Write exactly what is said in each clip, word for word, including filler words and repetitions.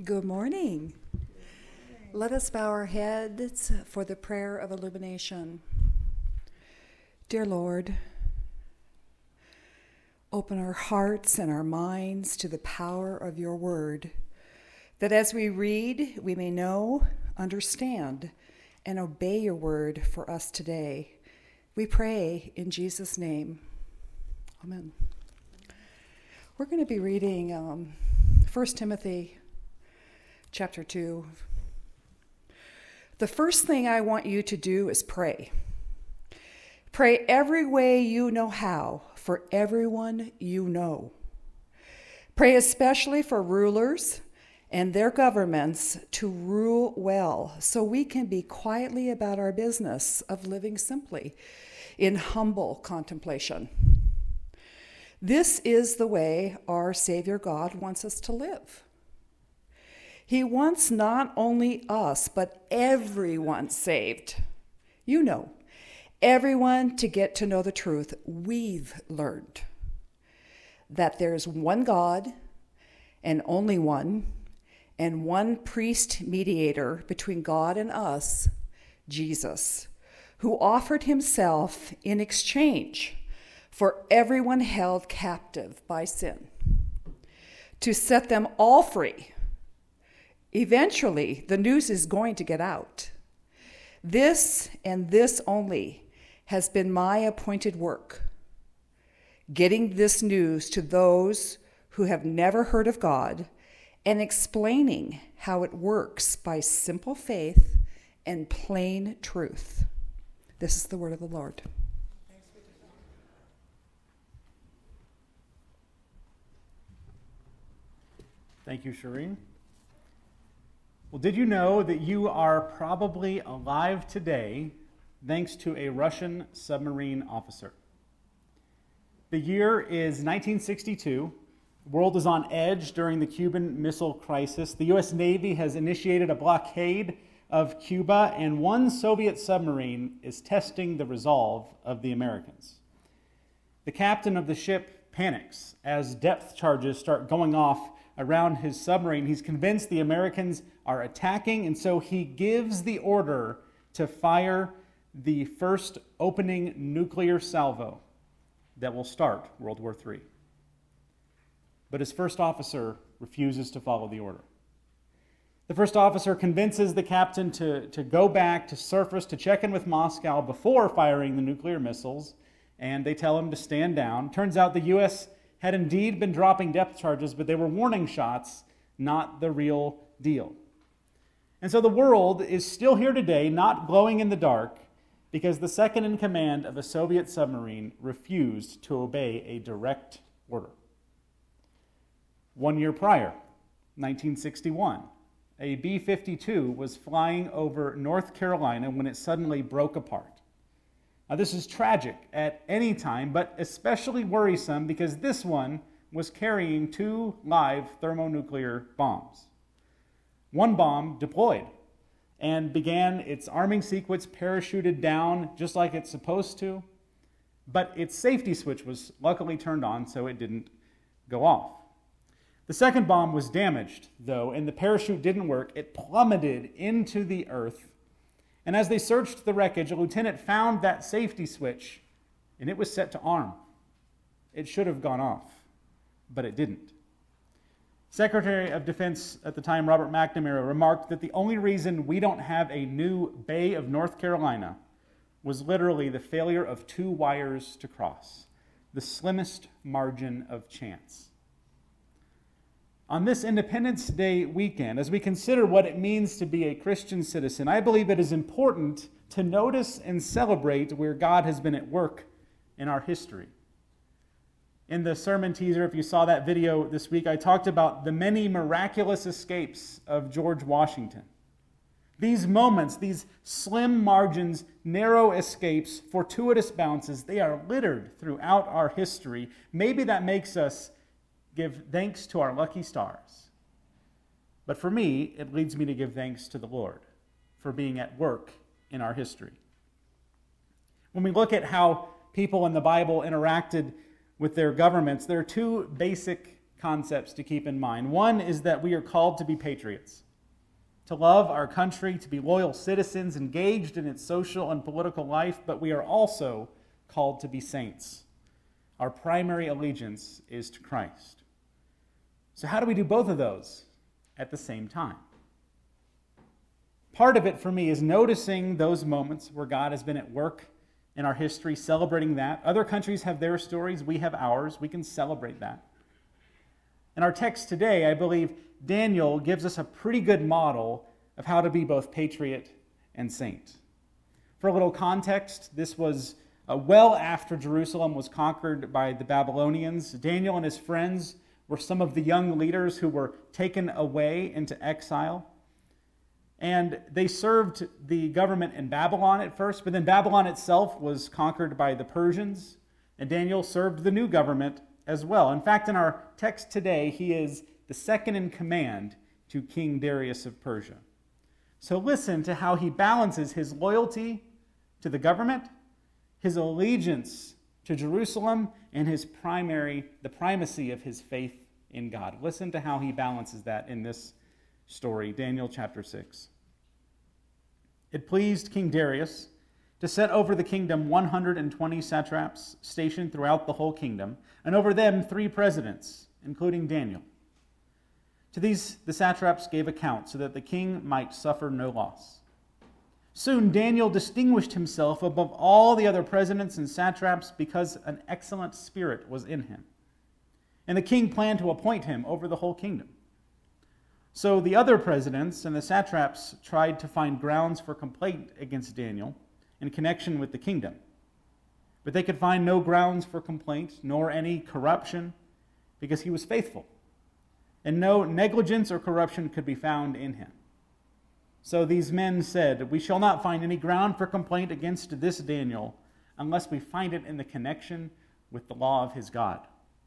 Good morning. Let us bow our heads for the prayer of illumination. Dear Lord, open our hearts and our minds to the power of your word, that as we read, we may know, understand, and obey your word for us today. We pray in Jesus' name. Amen. We're going to be reading um, First Timothy chapter two. The first thing I want you to do is pray. Pray every way you know how, for everyone you know. Pray especially for rulers and their governments to rule well, so we can be quietly about our business of living simply in humble contemplation. This is the way our Savior God wants us to live. He wants not only us, but everyone saved. You know, everyone to get to know the truth we've learned. That there's one God, and only one, and one priest mediator between God and us, Jesus, who offered himself in exchange for everyone held captive by sin, to set them all free. Eventually, the news is going to get out. This and this only has been my appointed work, getting this news to those who have never heard of God and explaining how it works by simple faith and plain truth. This is the word of the Lord. Thank you, Shireen. Well, did you know that you are probably alive today thanks to a Russian submarine officer? The year is nineteen sixty-two. The world is on edge during the Cuban Missile Crisis. The U S Navy has initiated a blockade of Cuba, and one Soviet submarine is testing the resolve of the Americans. The captain of the ship panics as depth charges start going off around his submarine. He's convinced the Americans are attacking, and so he gives the order to fire the first opening nuclear salvo that will start World War Three. But his first officer refuses to follow the order. The first officer convinces the captain to, to go back to surface to check in with Moscow before firing the nuclear missiles, and they tell him to stand down. Turns out the U S had indeed been dropping depth charges, but they were warning shots, not the real deal. And so the world is still here today, not glowing in the dark, because the second in command of a Soviet submarine refused to obey a direct order. One year prior, nineteen sixty-one, a B fifty-two was flying over North Carolina when it suddenly broke apart. Now, this is tragic at any time, but especially worrisome because this one was carrying two live thermonuclear bombs. One bomb deployed and began its arming sequence, parachuted down just like it's supposed to, but its safety switch was luckily turned on, so it didn't go off. The second bomb was damaged, though, and the parachute didn't work. It plummeted into the earth. And as they searched the wreckage, a lieutenant found that safety switch, and it was set to arm. It should have gone off, but it didn't. Secretary of Defense at the time, Robert McNamara, remarked that the only reason we don't have a new Bay of North Carolina was literally the failure of two wires to cross, the slimmest margin of chance. On this Independence Day weekend, as we consider what it means to be a Christian citizen, I believe it is important to notice and celebrate where God has been at work in our history. In the sermon teaser, if you saw that video this week, I talked about the many miraculous escapes of George Washington. These moments, these slim margins, narrow escapes, fortuitous bounces, they are littered throughout our history. Maybe that makes us give thanks to our lucky stars. But for me, it leads me to give thanks to the Lord for being at work in our history. When we look at how people in the Bible interacted with their governments, there are two basic concepts to keep in mind. One is that we are called to be patriots, to love our country, to be loyal citizens engaged in its social and political life, but we are also called to be saints. Our primary allegiance is to Christ. So how do we do both of those at the same time? Part of it for me is noticing those moments where God has been at work in our history, celebrating that. Other countries have their stories, we have ours. We can celebrate that. In our text today, I believe Daniel gives us a pretty good model of how to be both patriot and saint. For a little context, this was uh, well after Jerusalem was conquered by the Babylonians. Daniel and his friends were some of the young leaders who were taken away into exile. And they served the government in Babylon at first, but then Babylon itself was conquered by the Persians, and Daniel served the new government as well. In fact, in our text today, he is the second in command to King Darius of Persia. So listen to how he balances his loyalty to the government, his allegiance to Jerusalem, and his primary, the primacy of his faith in God. Listen to how he balances that in this story, Daniel chapter six. It pleased King Darius to set over the kingdom one hundred twenty satraps stationed throughout the whole kingdom, and over them three presidents, including Daniel. To these the satraps gave account so that the king might suffer no loss. Soon Daniel distinguished himself above all the other presidents and satraps because an excellent spirit was in him. And the king planned to appoint him over the whole kingdom. So the other presidents and the satraps tried to find grounds for complaint against Daniel in connection with the kingdom. But they could find no grounds for complaint, nor any corruption, because he was faithful. And no negligence or corruption could be found in him. So these men said, "We shall not find any ground for complaint against this Daniel unless we find it in the connection with the law of his God."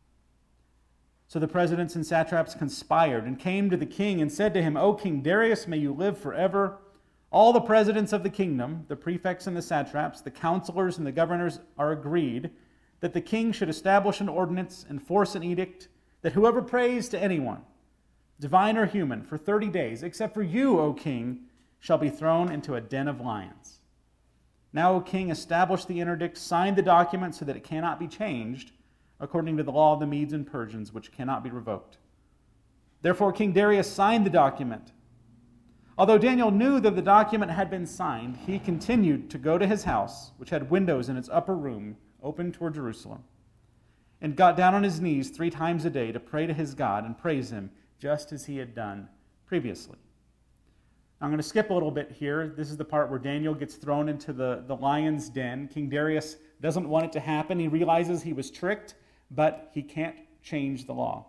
So the presidents and satraps conspired and came to the king and said to him, "O King Darius, may you live forever. All the presidents of the kingdom, the prefects and the satraps, the counselors and the governors are agreed that the king should establish an ordinance and force an edict that whoever prays to anyone, divine or human, for thirty days, except for you, O king, shall be thrown into a den of lions. Now, O king, establish the interdict, sign the document so that it cannot be changed, according to the law of the Medes and Persians, which cannot be revoked." Therefore King Darius signed the document. Although Daniel knew that the document had been signed, he continued to go to his house, which had windows in its upper room open toward Jerusalem, and got down on his knees three times a day to pray to his God and praise him, just as he had done previously. I'm going to skip a little bit here. This is the part where Daniel gets thrown into the, the lion's den. King Darius doesn't want it to happen. He realizes he was tricked, but he can't change the law.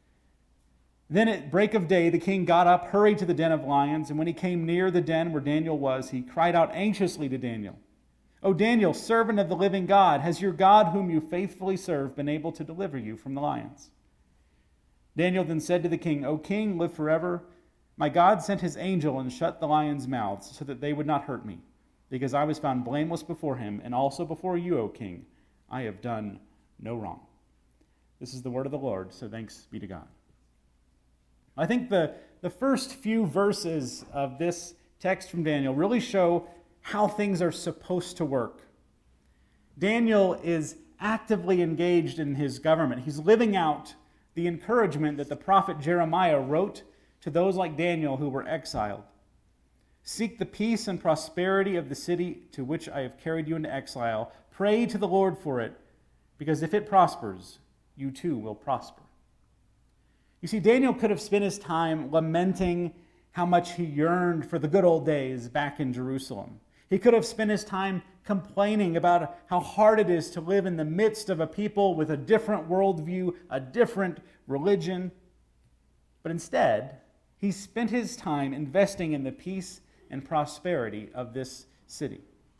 Then at break of day, the king got up, hurried to the den of lions, and when he came near the den where Daniel was, he cried out anxiously to Daniel, "O Daniel, servant of the living God, has your God, whom you faithfully serve, been able to deliver you from the lions?" Daniel then said to the king, "O king, live forever. My God sent his angel and shut the lions' mouths so that they would not hurt me, because I was found blameless before him, and also before you, O king. I have done no wrong." This is the word of the Lord, so thanks be to God. I think the, the first few verses of this text from Daniel really show how things are supposed to work. Daniel is actively engaged in his government. He's living out the encouragement that the prophet Jeremiah wrote to those like Daniel who were exiled. "Seek the peace and prosperity of the city to which I have carried you into exile. Pray to the Lord for it, because if it prospers, you too will prosper." You see, Daniel could have spent his time lamenting how much he yearned for the good old days back in Jerusalem. He could have spent his time complaining about how hard it is to live in the midst of a people with a different worldview, a different religion. But instead, he spent his time investing in the peace and prosperity of this city.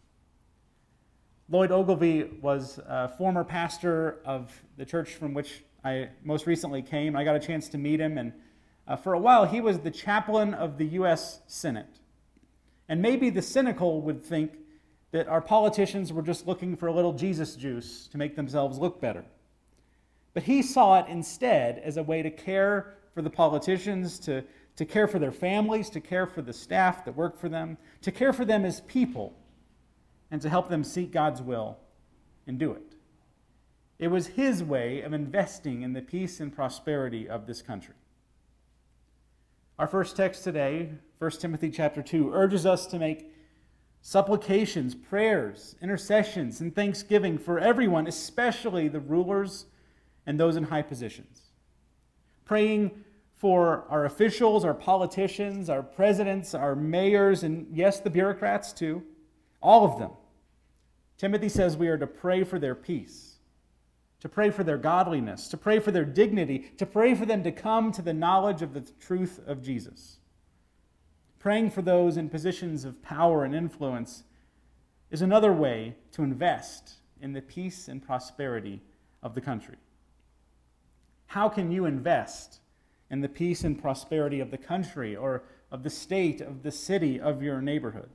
Lloyd Ogilvie was a former pastor of the church from which I most recently came. I got a chance to meet him, and uh, for a while he was the chaplain of the U S Senate. And maybe the cynical would think that our politicians were just looking for a little Jesus juice to make themselves look better. But he saw it instead as a way to care for the politicians, to, to care for their families, to care for the staff that work for them, to care for them as people, and to help them seek God's will and do it. It was his way of investing in the peace and prosperity of this country. Our first text today, First Timothy chapter two, urges us to make supplications, prayers, intercessions, and thanksgiving for everyone, especially the rulers and those in high positions. Praying for our officials, our politicians, our presidents, our mayors, and yes, the bureaucrats too, all of them. Timothy says we are to pray for their peace, to pray for their godliness, to pray for their dignity, to pray for them to come to the knowledge of the truth of Jesus. Praying for those in positions of power and influence is another way to invest in the peace and prosperity of the country. How can you invest in the peace and prosperity of the country or of the state, of the city, of your neighborhood?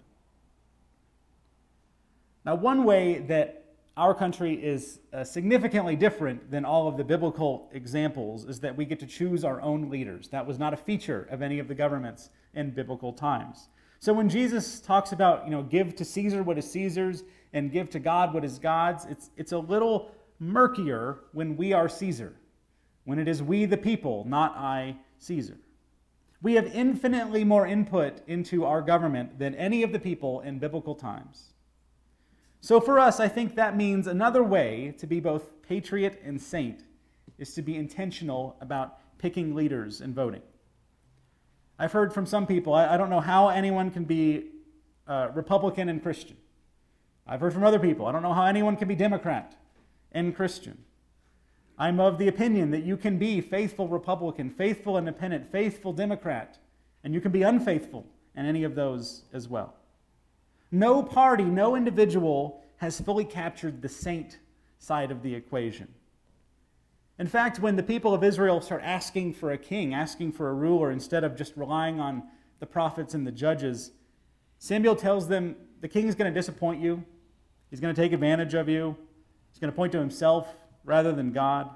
Now, one way that our country is uh, significantly different than all of the biblical examples is that we get to choose our own leaders. That was not a feature of any of the governments in biblical times. So when Jesus talks about, you know, give to Caesar what is Caesar's and give to God what is God's, it's, it's a little murkier when we are Caesar, when it is we the people, not I, Caesar. We have infinitely more input into our government than any of the people in biblical times. So for us, I think that means another way to be both patriot and saint is to be intentional about picking leaders and voting. I've heard from some people, I, I don't know how anyone can be uh, Republican and Christian. I've heard from other people, I don't know how anyone can be Democrat and Christian. I'm of the opinion that you can be faithful Republican, faithful Independent, faithful Democrat, and you can be unfaithful in any of those as well. No party, no individual has fully captured the saint side of the equation. In fact, when the people of Israel start asking for a king, asking for a ruler, instead of just relying on the prophets and the judges, Samuel tells them the king is going to disappoint you. He's going to take advantage of you. He's going to point to himself rather than God.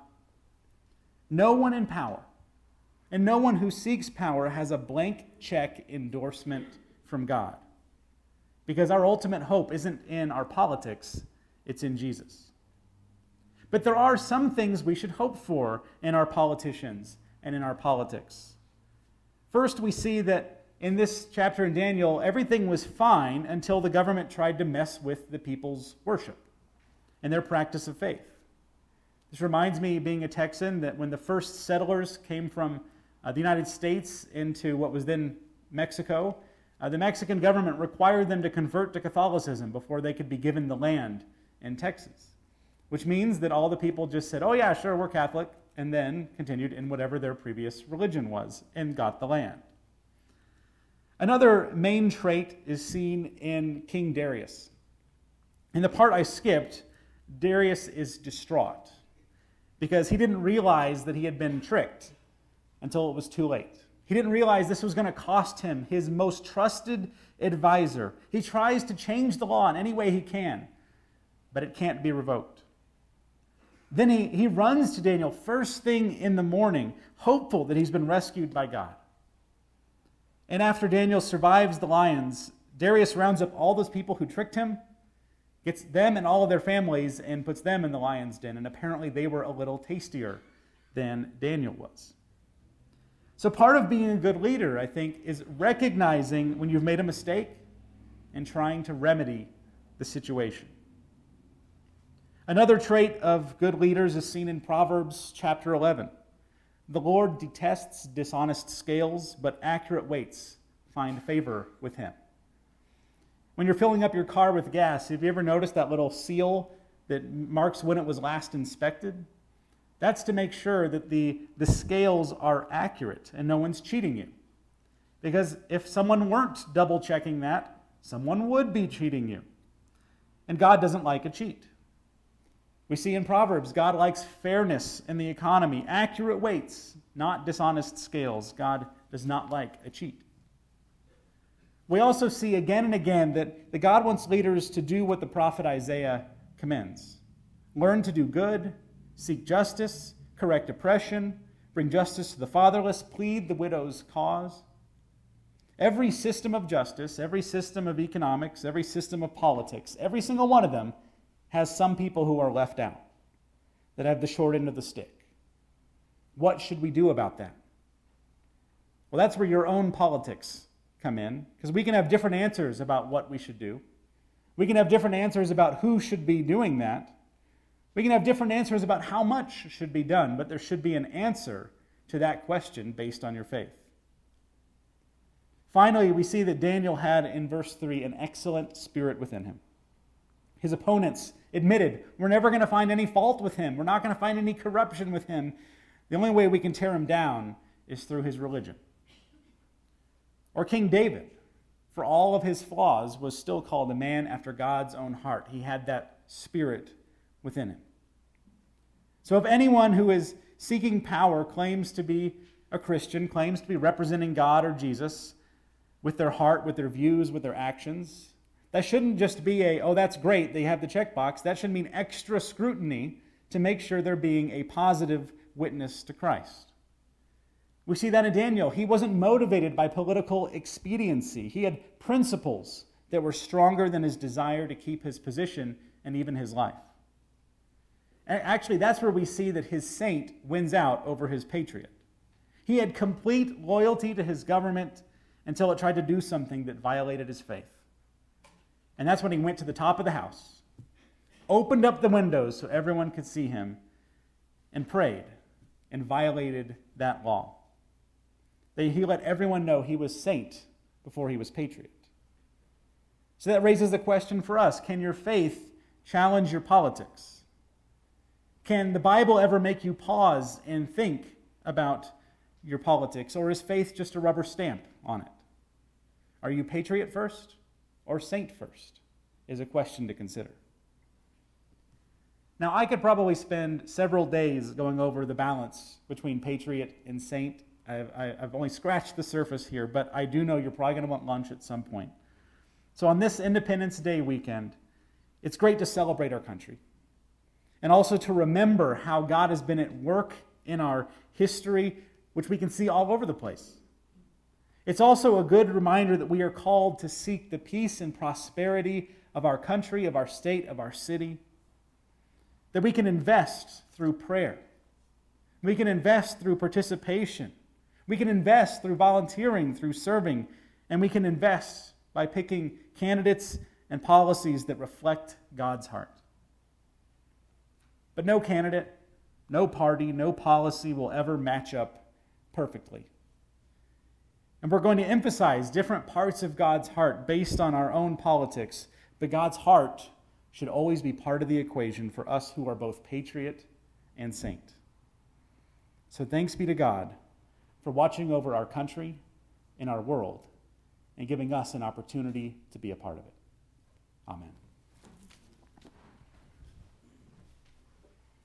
No one in power, and no one who seeks power has a blank check endorsement from God. Because our ultimate hope isn't in our politics, it's in Jesus. But there are some things we should hope for in our politicians and in our politics. First, we see that in this chapter in Daniel, everything was fine until the government tried to mess with the people's worship and their practice of faith. This reminds me, being a Texan, that when the first settlers came from uh, the United States into what was then Mexico, Uh, the Mexican government required them to convert to Catholicism before they could be given the land in Texas, which means that all the people just said, oh yeah, sure, we're Catholic, and then continued in whatever their previous religion was and got the land. Another main trait is seen in King Darius. In the part I skipped, Darius is distraught because he didn't realize that he had been tricked until it was too late. He didn't realize this was going to cost him his most trusted advisor. He tries to change the law in any way he can, but it can't be revoked. Then he, he runs to Daniel first thing in the morning, hopeful that he's been rescued by God. And after Daniel survives the lions, Darius rounds up all those people who tricked him, gets them and all of their families, and puts them in the lion's den. And apparently they were a little tastier than Daniel was. So part of being a good leader, I think, is recognizing when you've made a mistake and trying to remedy the situation. Another trait of good leaders is seen in Proverbs chapter eleven. The Lord detests dishonest scales, but accurate weights find favor with him. When you're filling up your car with gas, have you ever noticed that little seal that marks when it was last inspected? That's to make sure that the, the scales are accurate and no one's cheating you. Because if someone weren't double checking that, someone would be cheating you. And God doesn't like a cheat. We see in Proverbs, God likes fairness in the economy, accurate weights, not dishonest scales. God does not like a cheat. We also see again and again that, that God wants leaders to do what the prophet Isaiah commends. Learn to do good, seek justice, correct oppression, bring justice to the fatherless, plead the widow's cause. Every system of justice, every system of economics, every system of politics, every single one of them has some people who are left out, that have the short end of the stick. What should we do about that? Well, that's where your own politics come in, because we can have different answers about what we should do. We can have different answers about who should be doing that. We can have different answers about how much should be done, but there should be an answer to that question based on your faith. Finally, we see that Daniel had in verse three an excellent spirit within him. His opponents admitted, we're never going to find any fault with him. We're not going to find any corruption with him. The only way we can tear him down is through his religion. Or King David, for all of his flaws, was still called a man after God's own heart. He had that spirit within him. So if anyone who is seeking power claims to be a Christian, claims to be representing God or Jesus with their heart, with their views, with their actions, that shouldn't just be a, oh, that's great, they have the checkbox. That should mean extra scrutiny to make sure they're being a positive witness to Christ. We see that in Daniel. He wasn't motivated by political expediency. He had principles that were stronger than his desire to keep his position and even his life. And actually, that's where we see that his saint wins out over his patriot. He had complete loyalty to his government until it tried to do something that violated his faith. And that's when he went to the top of the house, opened up the windows so everyone could see him, and prayed and violated that law. He let everyone know he was saint before he was patriot. So that raises the question for us, can your faith challenge your politics? Can the Bible ever make you pause and think about your politics, or is faith just a rubber stamp on it? Are you patriot first or saint first? Is a question to consider. Now, I could probably spend several days going over the balance between patriot and saint. I've, I've only scratched the surface here, but I do know you're probably going to want lunch at some point. So on this Independence Day weekend, it's great to celebrate our country and also to remember how God has been at work in our history, which we can see all over the place. It's also a good reminder that we are called to seek the peace and prosperity of our country, of our state, of our city, that we can invest through prayer. We can invest through participation. We can invest through volunteering, through serving, and we can invest by picking candidates and policies that reflect God's heart. But no candidate, no party, no policy will ever match up perfectly. And we're going to emphasize different parts of God's heart based on our own politics, but God's heart should always be part of the equation for us who are both patriot and saint. So thanks be to God for watching over our country and our world and giving us an opportunity to be a part of it. Amen.